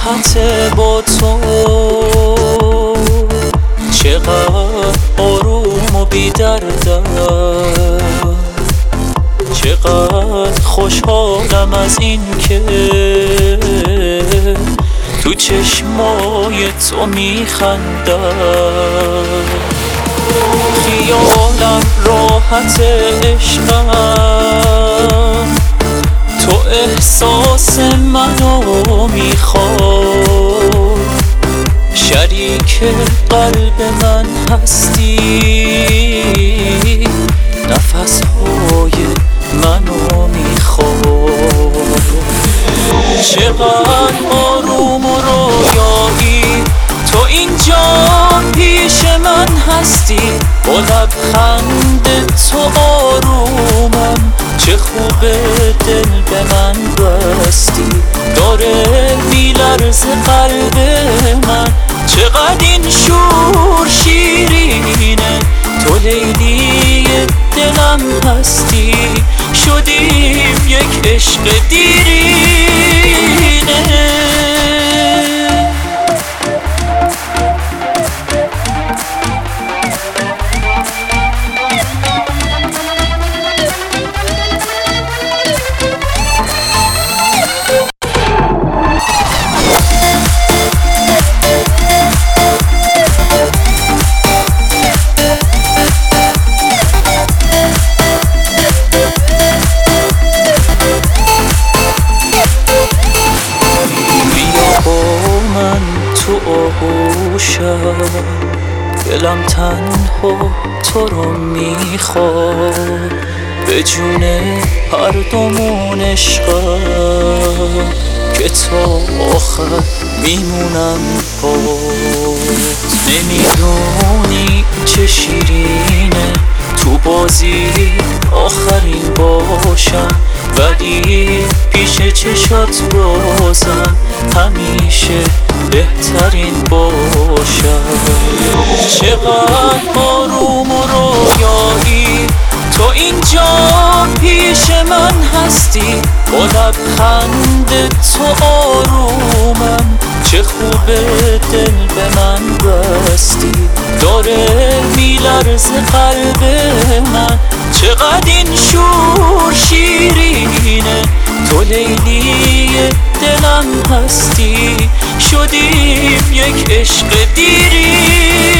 راحت با تو، چقدر آروم و بی دردم، چقدر خوشحالم از این که تو چشمای تو میخندم. خیالم راحت عشقم، تو احساس منو میخوای، شریک قلب من هستی، نفسهای منو میخوای. چقدر آروم و رویایی تو اینجا پیش من هستی، با لبخند تو آرومم، چه خوبه دل به من بستی، داره میلرزه قلب من، چقدر این شور شیرینه، تو لیلی دلم هستی، شدیم یک عشق دیرینه. دلم تنها تو رو میخواد، به جون هر دومون عشقم که تا آخر میمونم باد. نمیدونی چه شیرینه تو بازی آخرین باشم، ولی پیش چشات بازم همیشه بهترین باشم. چقدر آروم و رویایی تو اینجا پیش من هستی، با لبخند تو آرومم، چه خوبه دل به من بستی، داره میلرزه قلب من، چقدر این شور شیرینه، تو لیلی دلم هستی، شدیم یک عشق دیرینه.